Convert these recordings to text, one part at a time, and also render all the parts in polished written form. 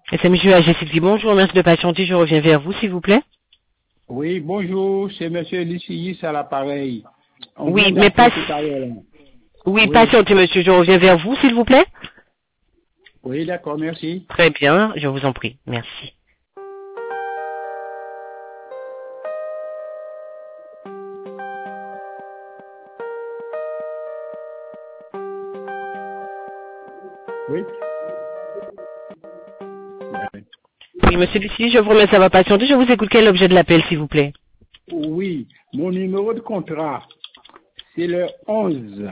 Et c'est monsieur AG6. Bonjour, merci de patienter, je reviens vers vous, s'il vous plaît. Oui, bonjour, c'est monsieur Lysiis à l'appareil. Oui, mais pas... Oui, patientez, monsieur, je reviens vers vous, s'il vous plaît. Oui, d'accord, merci. Très bien, je vous en prie, merci. Oui. Oui, monsieur Lucie, je vous remercie d'avoir patienté. Je vous écoute. Quel est l'objet de l'appel, s'il vous plaît? Oui, mon numéro de contrat, c'est le 11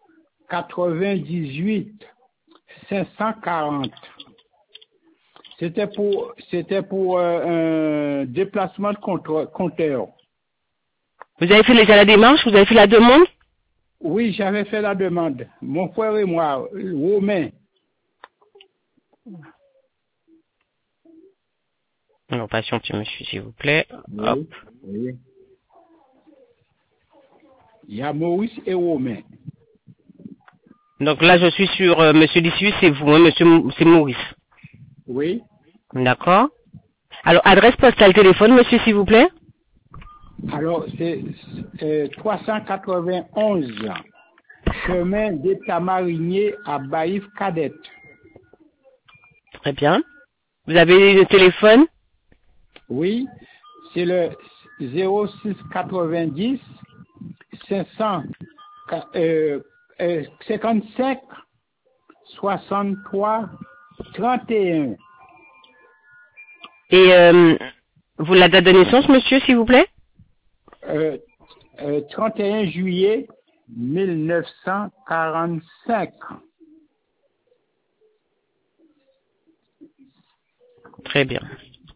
98 540. C'était pour un déplacement de compteur. Vous avez fait déjà la démarche? Vous avez fait la demande? Oui, j'avais fait la demande. Mon frère et moi, Romain. Non, patientez, monsieur, s'il vous plaît. Oui, Hop. oui. Il y a Maurice et Romain. Donc là, je suis sur monsieur Lucie, c'est vous, hein, monsieur, c'est Maurice. Oui. D'accord. Alors, adresse postale téléphone, monsieur, s'il vous plaît. Alors, c'est 391 chemin des Tamariniers à Baïf Cadette. Très bien. Vous avez le téléphone? Oui, c'est le 06 90 500 55 63 31. Et vous la date de naissance, monsieur, s'il vous plaît? 31 juillet 1945. Très bien.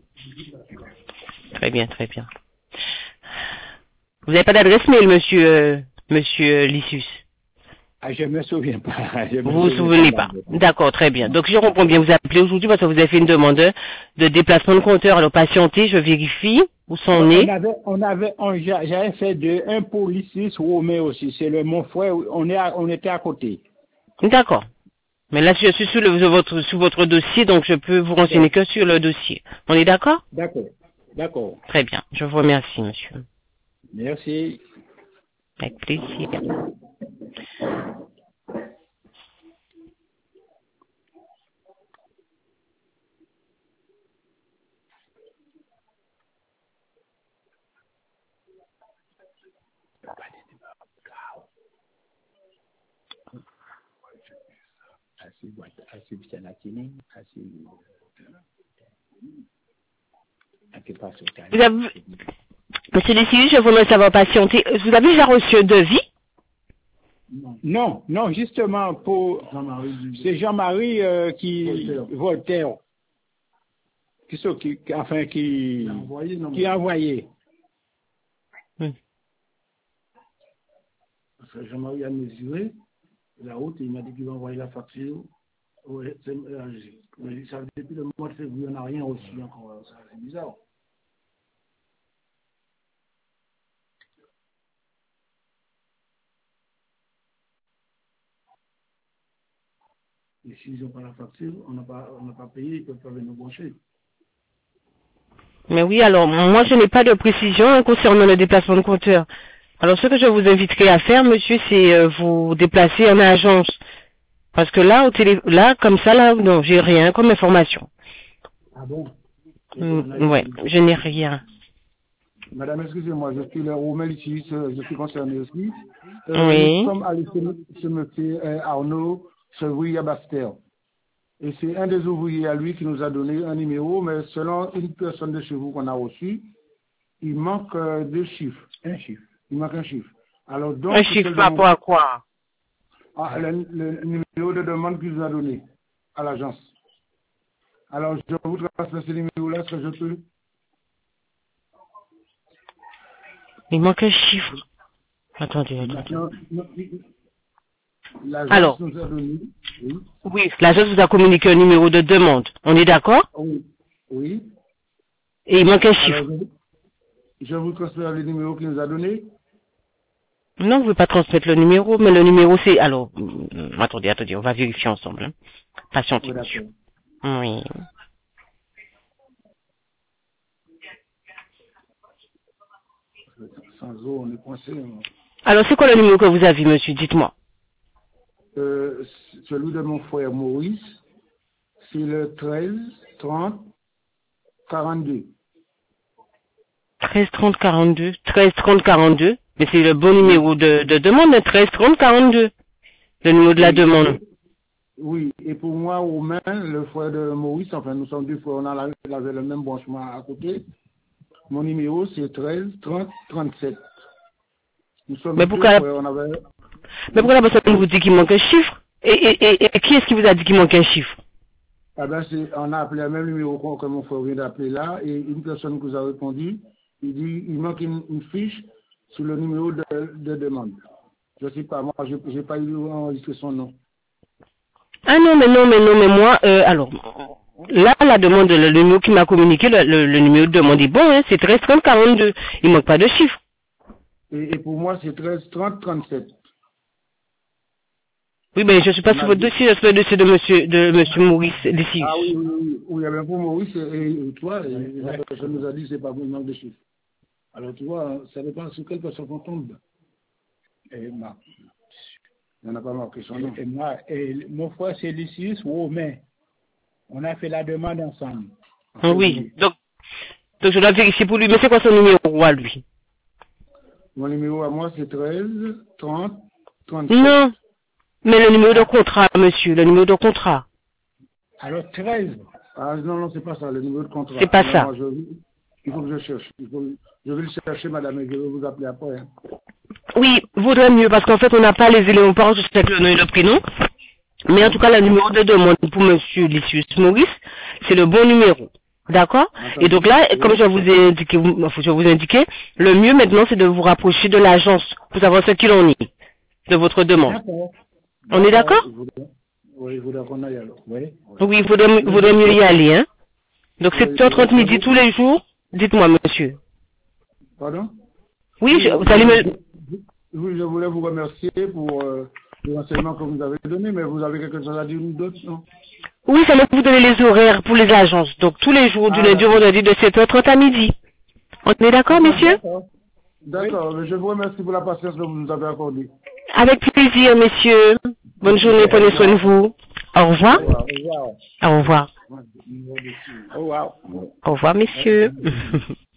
Très bien, très bien. Vous n'avez pas d'adresse mail, monsieur Lysius? Ah, je me souviens pas. Vous vous souvenez pas? D'accord, très bien. Donc, je comprends bien. Vous appelez aujourd'hui parce que vous avez fait une demande de déplacement de compteur. Alors, patientez, je vérifie où sont est. J'avais fait un pour Lysius Romain aussi. C'est mon frère. On était à côté. D'accord. Mais là, je suis sur votre dossier, donc je peux vous renseigner que sur le dossier. On est d'accord? D'accord. D'accord. Très bien. Je vous remercie, monsieur. Merci. Avec plaisir. Vous avez, monsieur Lysius, je voudrais savoir patienter. Vous avez déjà reçu un devis? Non, justement, c'est Jean-Marie Voltaire qui a envoyé. Parce que Jean-Marie a mesuré la route et il m'a dit qu'il va envoyer la facture. Ouais, mais ça, depuis le mois de février, on n'a rien reçu encore. C'est bizarre. Et s'ils n'ont pas la facture, on n'a pas payé, ils ne peuvent pas venir nous brancher. Mais oui, alors, moi, je n'ai pas de précision concernant le déplacement de compteur. Alors, ce que je vous inviterai à faire, monsieur, c'est vous déplacer en agence. Parce que là, là, comme ça, là, non, j'ai rien comme information. Ah bon? Ouais, je n'ai rien. Madame, excusez-moi, je suis le Romain ici, je suis concerné aussi. Oui. Nous sommes allés chez monsieur Arnaud Chevrier à Bastère. Et c'est un des ouvriers à lui qui nous a donné un numéro, mais selon une personne de chez vous qu'on a reçu, il manque deux chiffres. Un chiffre. Il manque un chiffre. Alors, donc, Un chiffre par rapport à quoi? Le numéro de demande qu'il nous a donné à l'agence. Alors, je vous transmets ce numéro-là, est-ce que je peux? Il manque un chiffre. Attendez. L'agence nous a donné. Oui, l'agence vous a communiqué un numéro de demande. On est d'accord? Oui. Et il manque un chiffre. Alors, je vous transmets le numéro qu'il nous a donné. Non, vous ne pouvez pas transmettre le numéro, mais le numéro c'est... Alors, attendez, on va vérifier ensemble. Hein. Patientez, monsieur. Oui. sans eau, on est coincé. Alors, c'est quoi le numéro que vous avez, monsieur? Dites-moi. Celui de mon frère Maurice, c'est le 13 30 42. 13 30 42. 13 30 42. Mais c'est le bon numéro de demande, 13 30 42. Le numéro de la demande. Oui, et pour moi, Romain, le frère de Maurice, enfin, nous sommes deux frères, on avait le même branchement à côté. Mon numéro, c'est 13 30 37. Nous sommes Mais deux pourquoi, frères, on avait... mais pourquoi la personne vous dit qu'il manque un chiffre? Et qui est-ce qui vous a dit qu'il manque un chiffre? Ah ben, on a appelé le même numéro que mon frère vient d'appeler là, et une personne vous a répondu, il dit, il manque une fiche sur le numéro de demande. Je ne sais pas, moi, je n'ai pas eu enregistré son nom. Ah non, mais moi, alors, là, la demande, le numéro qui m'a communiqué, le numéro de demande est bon, hein, c'est 13 30 42. Il manque pas de chiffre. Et pour moi, c'est 13 30 37. Oui, ben, je suis pas sur votre dossier, je suis sur le dossier de monsieur Maurice, d'ici. Ah oui, bien pour Maurice et toi, la personne nous a dit que c'est pas pour le manque de chiffres. Alors tu vois, ça dépend sur quelle personne on tombe. Et moi, Il n'y en a pas marqué son nom. et mon frère c'est Lucius Romain. On a fait la demande ensemble. Oui, donc je dois vérifier pour lui, mais c'est quoi son numéro à lui? Mon numéro à moi, c'est 13 30 37. Non, mais le numéro de contrat, monsieur, le numéro de contrat. Alors 13. Ah non, c'est pas ça, le numéro de contrat. C'est pas Non, ça. Il faut que je cherche. Je vais le chercher, madame, et je vais vous appeler après. Hein. Oui, vaudrait mieux, parce qu'en fait, on n'a pas les éléments par je sais le nom et le prénom. Mais en tout cas, le numéro de demande pour monsieur Lycius Maurice, c'est le bon numéro. D'accord? Et donc là, comme je vous ai indiqué, le mieux maintenant, c'est de vous rapprocher de l'agence pour savoir ce qu'il en est de votre demande. D'accord. On est d'accord? Oui, il faudra qu'on aille alors. Oui. Oui, il vaudrait mieux y aller, hein. Donc 7h30 midi tous les jours. Dites-moi, monsieur. Pardon? Oui, vous allez me... Oui, je voulais vous remercier pour les renseignements que vous avez donnés, mais vous avez quelque chose à dire ou d'autre, non? Oui, ça va vous donner les horaires pour les agences. Donc tous les jours, du lundi au vendredi, de 7h30 à midi. On est d'accord, messieurs? D'accord, oui. Je vous remercie pour la patience que vous nous avez accordée. Avec plaisir, messieurs. Bonne journée, prenez soin de vous. Au revoir. Au revoir. Oh, wow. Au revoir, messieurs.